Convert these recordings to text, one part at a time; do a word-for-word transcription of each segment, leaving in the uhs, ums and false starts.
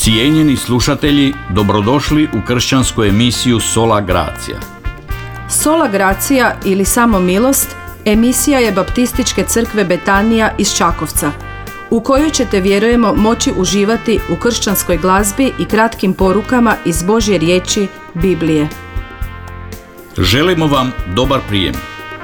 Cijenjeni slušatelji, dobrodošli u kršćansku emisiju Sola Gracia. Sola Gracia ili Samo milost emisija je Baptističke crkve Betanija iz Čakovca, u kojoj ćete, vjerujemo, moći uživati u kršćanskoj glazbi i kratkim porukama iz Božje riječi, Biblije. Želimo vam dobar prijem.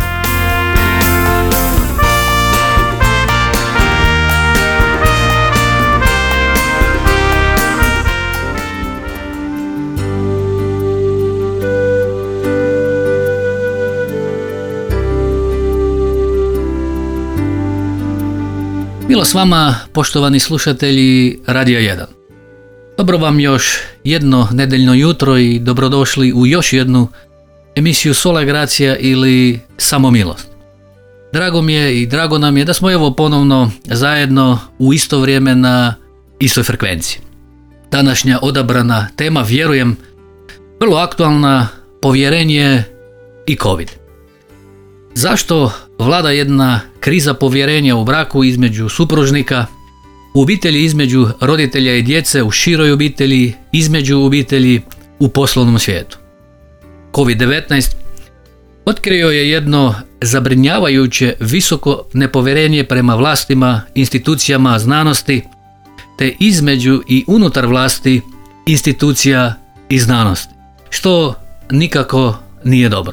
Milost vama, poštovani slušatelji Radija jedan. Dobro vam još jedno nedeljno jutro i dobrodošli u još jednu emisiju Sola Gracia ili Samo milost. Drago mi je i drago nam je da smo evo ponovno zajedno u isto vrijeme na istoj frekvenciji. Današnja odabrana tema, vjerujem, vrlo aktualna, povjerenje i COVID. Zašto vlada jedna kriza povjerenja u braku između supružnika, u obitelji između roditelja i djece, u široj obitelji, između obitelji, u poslovnom svijetu? kovid devetnaest otkrio je jedno zabrinjavajuće visoko nepovjerenje prema vlastima, institucijama znanosti, te između i unutar vlasti, institucija i znanosti, što nikako nije dobro.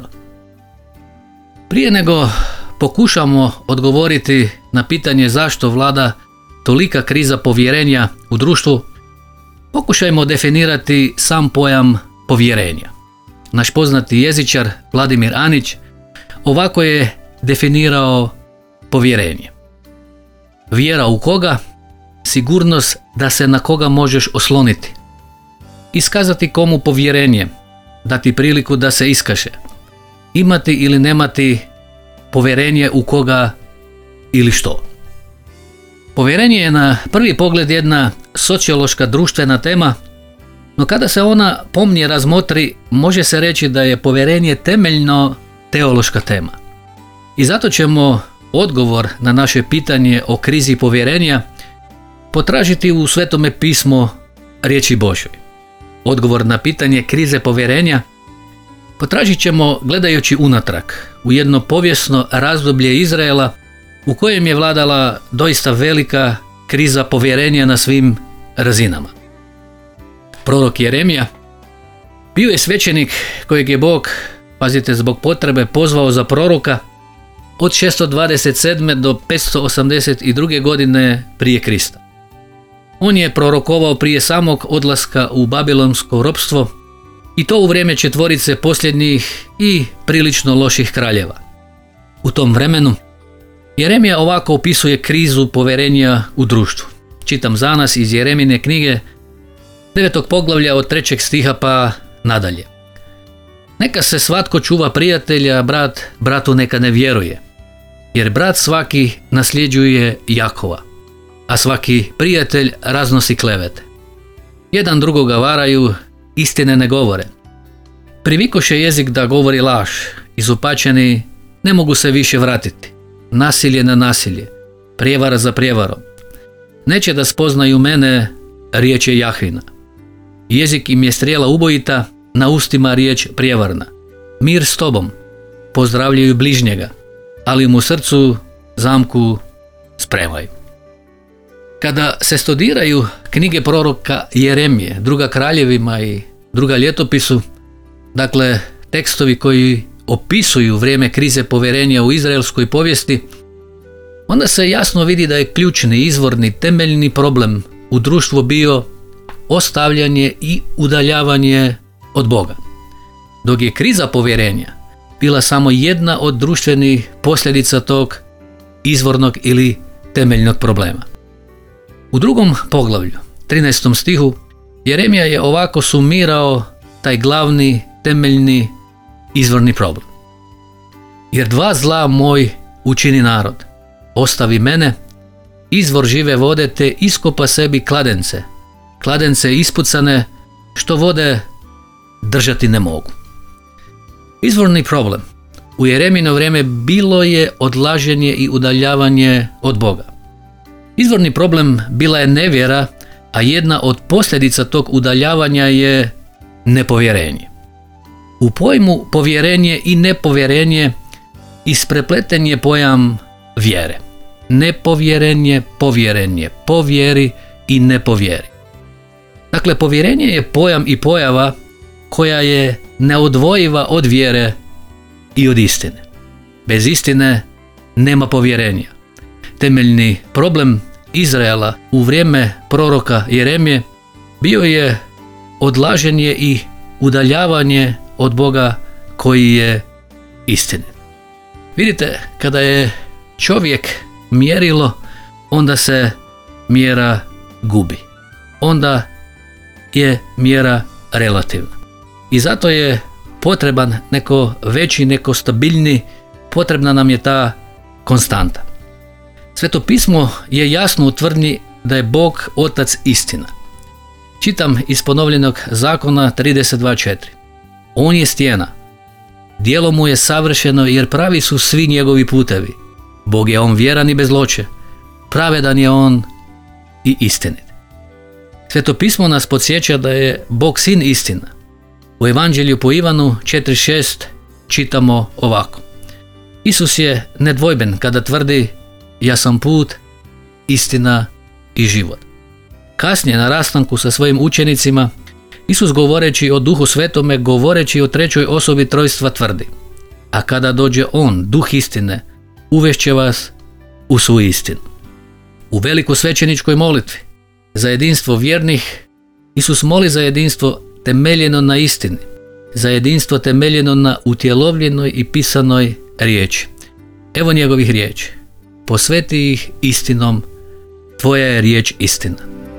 Prije nego pokušamo odgovoriti na pitanje zašto vlada tolika kriza povjerenja u društvu, pokušajmo definirati sam pojam povjerenja. Naš poznati jezičar Vladimir Anić ovako je definirao povjerenje. Vjera u koga? Sigurnost da se na koga možeš osloniti. Iskazati komu povjerenje, dati priliku da se iskaže. Imati ili nemati povjerenje u koga ili što. Povjerenje je na prvi pogled jedna sociološka društvena tema, no kada se ona pomnije razmotri, može se reći da je povjerenje temeljno teološka tema. I zato ćemo odgovor na naše pitanje o krizi povjerenja potražiti u Svetome pismu riječi Božoj. Odgovor na pitanje krize povjerenja potražit ćemo gledajući unatrag u jedno povijesno razdoblje Izraela u kojem je vladala doista velika kriza povjerenja na svim razinama. Prorok Jeremija bio je svećenik kojeg je Bog, pazite, zbog potrebe pozvao za proroka od šesto dvadeset sedme do petsto osamdeset druge godine prije Krista. On je prorokovao prije samog odlaska u babilonsko ropstvo i to u vrijeme četvorice posljednjih i prilično loših kraljeva. U tom vremenu Jeremija ovako opisuje krizu povjerenja u društvu. Čitam za nas iz Jeremine knjige devetog poglavlja od trećeg stiha pa nadalje. Neka se svatko čuva prijatelja, brat bratu neka ne vjeruje, jer brat svaki nasljeđuje Jakova, a svaki prijatelj raznosi klevete. Jedan drugoga varaju, istine ne govore. Privikoše jezik da govori laž, izopačeni ne mogu se više vratiti. Nasilje na nasilje, prijevara za prijevarom. Neće da spoznaju mene, riječ je Jahvina. Jezik im je strijela ubojita, na ustima riječ prijevarna. Mir s tobom, pozdravljaju bližnjega, ali mu srcu zamku spremaju. Kada se studiraju knjige proroka Jeremije, druga kraljevima i druga ljetopisu, dakle tekstovi koji opisuju vrijeme krize povjerenja u izraelskoj povijesti, onda se jasno vidi da je ključni, izvorni, temeljni problem u društvu bio ostavljanje i udaljavanje od Boga. Dok je kriza povjerenja bila samo jedna od društvenih posljedica tog izvornog ili temeljnog problema. U drugom poglavlju, trinaestom stihu, Jeremija je ovako sumirao taj glavni, temeljni, izvorni problem. Jer dva zla moj učini narod, ostavi mene, izvor žive vode, te iskopa sebi kladence, kladence ispucane, što vode držati ne mogu. Izvorni problem u Jeremino vrijeme bilo je odlaženje i udaljavanje od Boga. Izvorni problem bila je nevjera a jedna od posljedica tog udaljavanja je nepovjerenje. U pojmu povjerenje i nepovjerenje isprepleten je pojam vjere. Nepovjerenje, povjerenje, povjeri i nepovjeri. Dakle, povjerenje je pojam i pojava koja je neodvojiva od vjere i od istine. Bez istine nema povjerenja. Temeljni problem Izraela u vrijeme proroka Jeremije bio je odlaženje i udaljavanje od Boga koji je istinit. Vidite, kada je čovjek mjerilo, onda se mjera gubi. Onda je mjera relativna. I zato je potreban neko veći, neko stabilni, potrebna nam je ta konstanta. Sveto pismo je jasno u tvrdnji da je Bog Otac istina. Čitam iz ponovljenog zakona trideset dva četiri. On je stijena. Djelo mu je savršeno jer pravi su svi njegovi putevi. Bog je on vjeran i bez loće. Pravedan je on i istinit. Sveto pismo nas podsjeća da je Bog sin istina. U Evanđelju po Ivanu četiri šest čitamo ovako. Isus je nedvojben kada tvrdi: ja sam put, istina i život. Kasnije na rastanku sa svojim učenicima, Isus govoreći o Duhu Svetome, govoreći o trećoj osobi trojstva tvrdi: a kada dođe On, Duh istine, uvešće vas u svu istinu. U velikosvećeničkoj molitvi za jedinstvo vjernih, Isus moli za jedinstvo temeljeno na istini, za jedinstvo temeljeno na utjelovljenoj i pisanoj riječi. Evo njegovih riječi: posveti ih istinom, tvoja je riječ istina.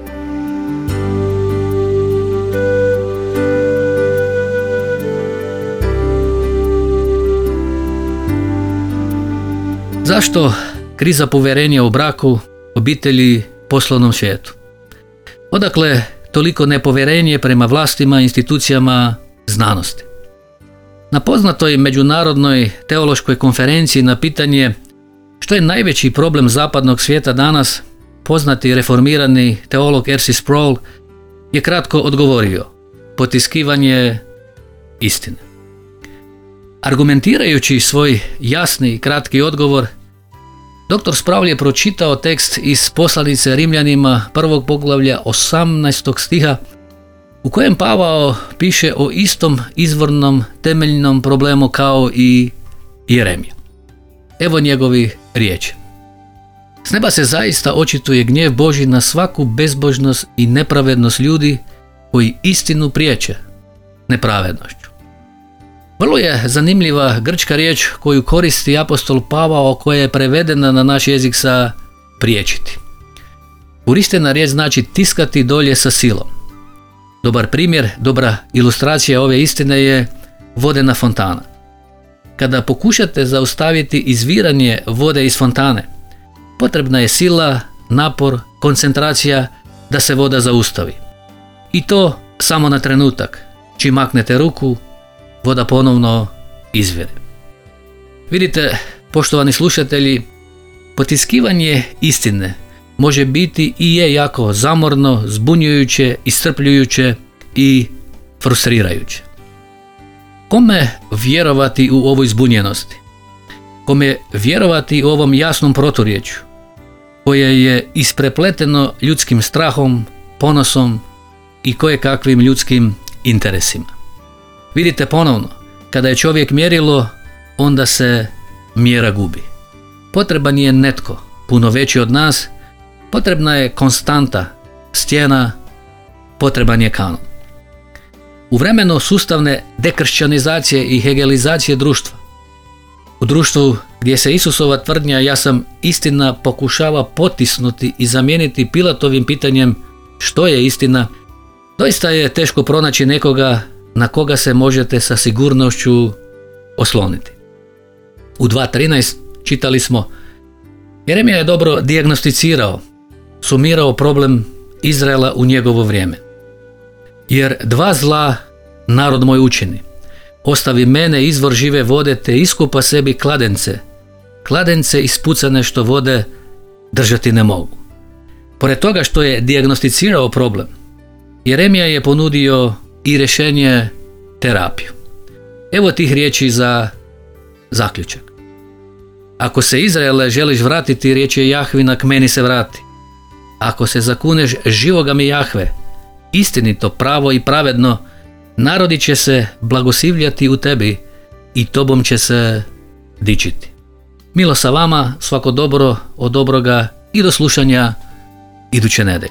Zašto kriza povjerenja u braku, obitelji, poslovnom svijetu? Odakle toliko nepovjerenje prema vlastima, institucijama, znanosti? Na poznatoj međunarodnoj teološkoj konferenciji na pitanje što je najveći problem zapadnog svijeta danas, poznati reformirani teolog R C Sproul je kratko odgovorio: potiskivanje istine. Argumentirajući svoj jasni i kratki odgovor, doktor Sproul je pročitao tekst iz poslanice Rimljanima prvog poglavlja osamnaestog stiha u kojem Pavao piše o istom izvornom temeljnom problemu kao i Jeremija. Evo njegovi riječi. S neba se zaista očituje gnjev Božji na svaku bezbožnost i nepravednost ljudi koji istinu priječe nepravednošću. Vrlo je zanimljiva grčka riječ koju koristi apostol Pavao, koja je prevedena na naš jezik sa priječiti. Korištena riječ znači tiskati dolje sa silom. Dobar primjer, dobra ilustracija ove istine je vodena fontana. Kada pokušate zaustaviti izviranje vode iz fontane, potrebna je sila, napor, koncentracija da se voda zaustavi. I to samo na trenutak. Čim maknete ruku, voda ponovno izvire. Vidite, poštovani slušatelji, potiskivanje istine može biti i je jako zamorno, zbunjujuće, iscrpljujuće i frustrirajuće. Kome vjerovati u ovoj zbunjenosti? Kome vjerovati u ovom jasnom proturječju, koje je isprepleteno ljudskim strahom, ponosom i kojekakvim ljudskim interesima? Vidite ponovno, kada je čovjek mjerilo, onda se mjera gubi. Potreban je netko, puno veći od nas, potrebna je konstanta, stijena, potreban je kanon. U vremenu sustavne dekršćanizacije i hegelizacije društva, u društvu gdje se Isusova tvrdnja ja sam istina pokušava potisnuti i zamijeniti Pilatovim pitanjem što je istina, doista je teško pronaći nekoga na koga se možete sa sigurnošću osloniti. U dva trinaest čitali smo: Jeremija je dobro dijagnosticirao, sumirao problem Izraela u njegovo vrijeme. Jer dva zla narod moj učini. Ostavi mene izvor žive vode te iskupa sebi kladence. Kladence ispucane što vode držati ne mogu. Pored toga što je dijagnosticirao problem, Jeremija je ponudio i rješenje, terapiju. Evo tih riječi za zaključak. Ako se Izraele želiš vratiti, riječ je Jahvina, k meni se vrati. Ako se zakuneš živoga mi Jahve, istinito, pravo i pravedno, narodi će se blagosivljati u tebi i tobom će se dičiti. Milo sa vama, svako dobro od dobroga i do slušanja iduće nedelje.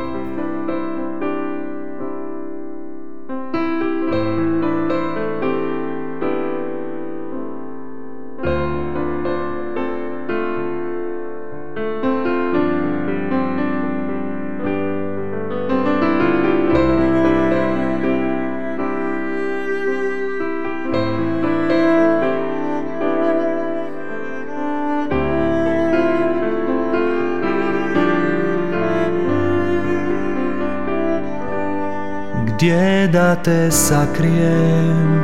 Gdje da te sakrijem,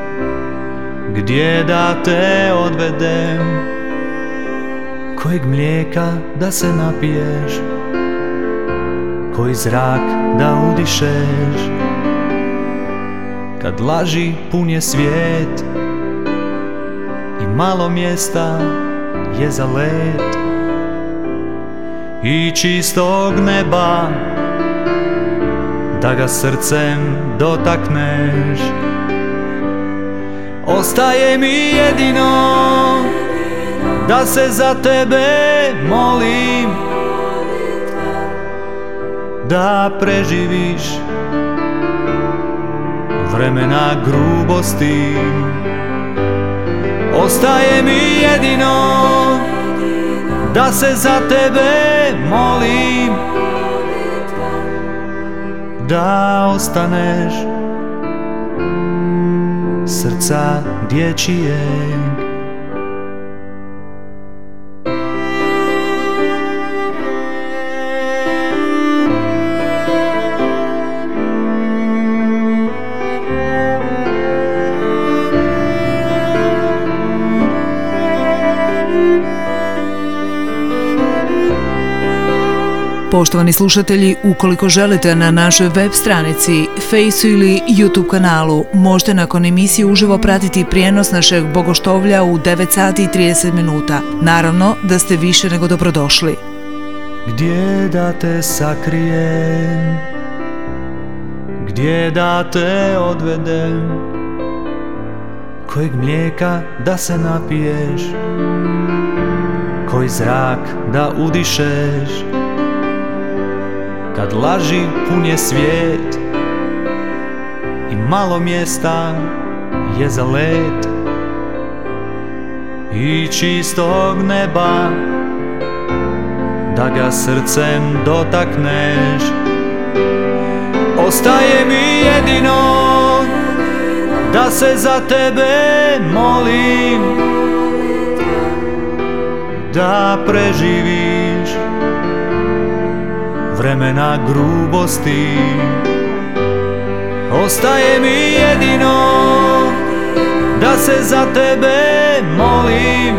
gdje da te odvedem, kojeg mlijeka da se napiješ, koji zrak da udišeš, kad laži pun je svijet i malo mjesta je za let, i čistog neba da ga srcem dotakneš. Ostaje mi jedino da se za tebe molim, da preživiš vremena grubosti. Ostaje mi jedino da se za tebe molim, da ostaneš srca dječijeg. Poštovani slušatelji, ukoliko želite na našoj web stranici, Fejsu ili YouTube kanalu, možete nakon emisije uživo pratiti prijenos našeg bogoštovlja u devet sati i trideset minuta. Naravno da ste više nego dobrodošli. Gdje da te sakrijem, gdje da te odvedem, kojeg mlijeka da se napiješ, koji zrak da udišeš, kad laži pun je svijet i malo mjesta je za let, i čistog neba da ga srcem dotakneš. Ostaje mi jedino da se za tebe molim, da preživiš vremena grubosti. Ostaje mi jedino da se za tebe molim,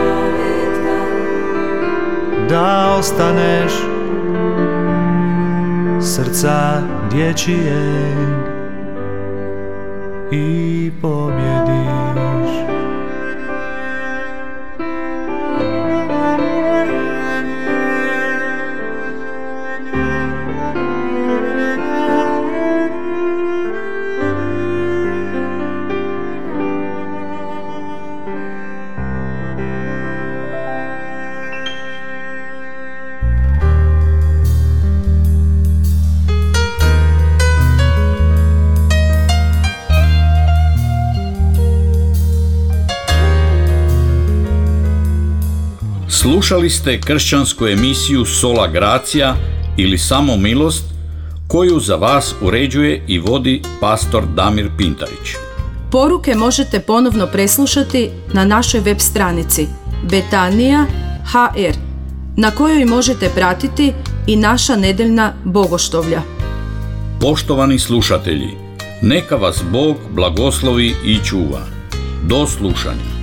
da ostaneš srca dječijeg i pobjediš. Slušali ste kršćansku emisiju Sola Gracia ili Samo milost, koju za vas uređuje i vodi pastor Damir Pintarić. Poruke možete ponovno preslušati na našoj web stranici Betanija ha er, na kojoj možete pratiti i naša nedeljna bogoštovlja. Poštovani slušatelji, neka vas Bog blagoslovi i čuva. Do slušanja.